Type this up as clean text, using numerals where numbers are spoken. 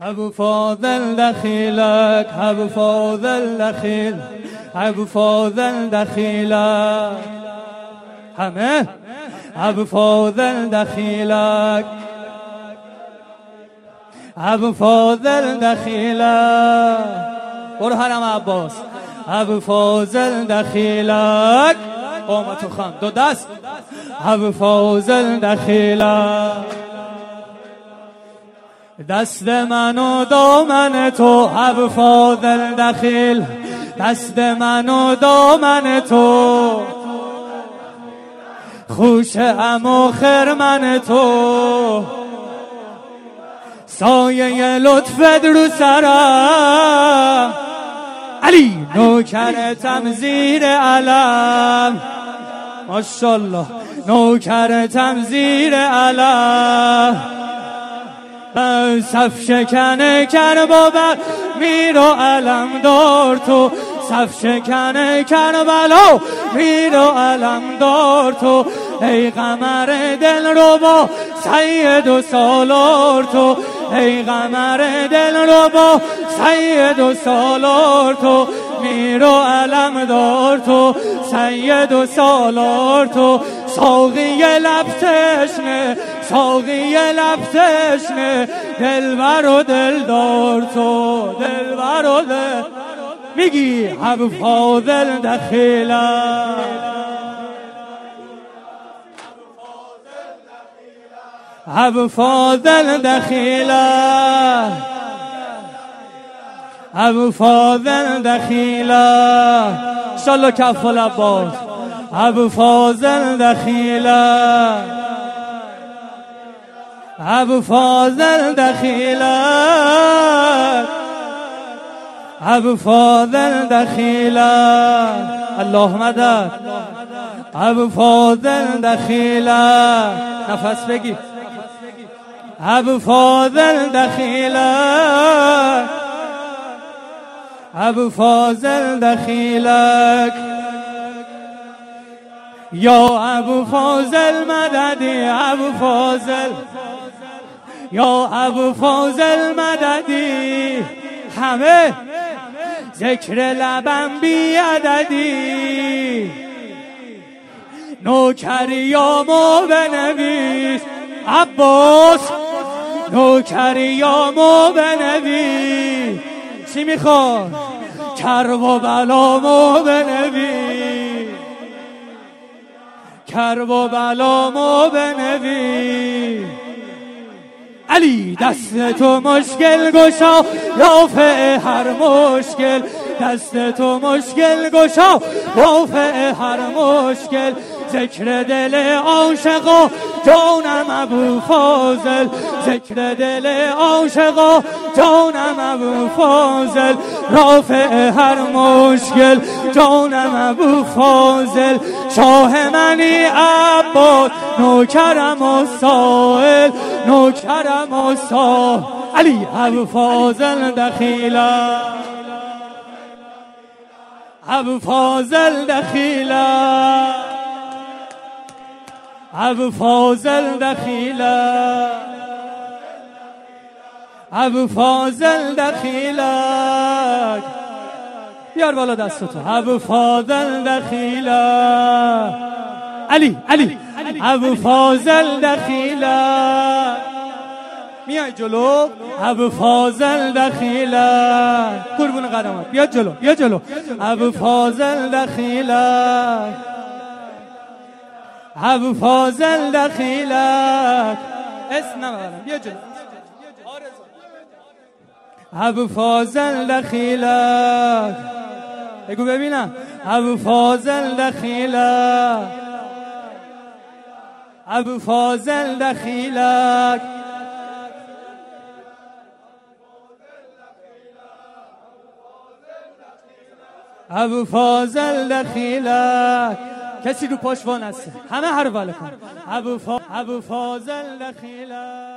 ابو فاضل دخیلک، ابو فاضل دخیل، ابو فاضل دخیلک، همه ابو فاضل دخیلک، ابو فاضل دخیلک، برو حرم عباس. ابو فاضل دخیلک، قامت و خم دو دست. ابو فاضل دخیلک، دست من و دامن تو. ابو فاضل دخیل، دست من و دامن تو، خوش ام و خرمن تو، سایه لطفت رو سرم، علی نوکرتم زیر علم، ماشاءالله نوکرتم زیر علم، صف شکنه کربابر میر و علم دار تو، صف شکنه کربلا میر و علم دار تو، ای قمر دل ربا سید و سالار تو، ای قمر دل ربا سید و سالار تو، میر و علم دار تو، سید و سالار تو، ساقی لب تشنه، ساقی لب تشنه، دلبر و دلدار تو، دلبر و دل میگی. ابو فاضل دخیلک، ابو فاضل دخیلک، ابو فاضل دخیلک، انشالله کف العباس. ابو فاضل دخیلک، ابو فاضل دخیلک، ابو فاضل دخیلک، الله مدد. ابو فاضل دخیلک، نفس بگی. ابو فاضل دخیلک، ابو فاضل دخیلک، یا ابو فاضل مددی، ابو فاضل، یا ابو فاضل مددی، همه ذکر لبم بی عددی، نوکریامو بنویس عباس، نوکریامو بنویس. چی میخواد؟ کرب و بلامو بنویس، کرب و بلامو بنویس. علی دست تو مشکل گشا، رافع هر مشکل، دست تو مشکل گشا، رافع هر مشکل، ذکر دل عاشقا جانم ابو فاضل، ذکر دل عاشقا جانم ابو فاضل، رافع هر مشکل جانم ابو فاضل، شاه منی عباس، نوکرم و سائل، نوکرم و سائل. علی ابو فاضل دخیلک، ابو فاضل دخیلک، ابو فاضل دخیلک، ابو فاضل دخیلک، بیار بالا دستتو. ابو فاضل دخیلک، علی علی، ابو فاضل دخیلک، میای جلو. ابو فاضل دخیلک، قربون قدمت، بیا جلو، بیا جلو. ابو فاضل دخیلک، ابو فاضل دخیلک، اسم نمیبرم، بیا جلو. ابو فاضل دخیلک، بگو ببینم. ابو فاضل دخیلک، ابو فاضل دخیلک، ابو فاضل دخیلک. کسی رو پاش وانسته، همه هر بالا کن. ابو فاضل دخیلک.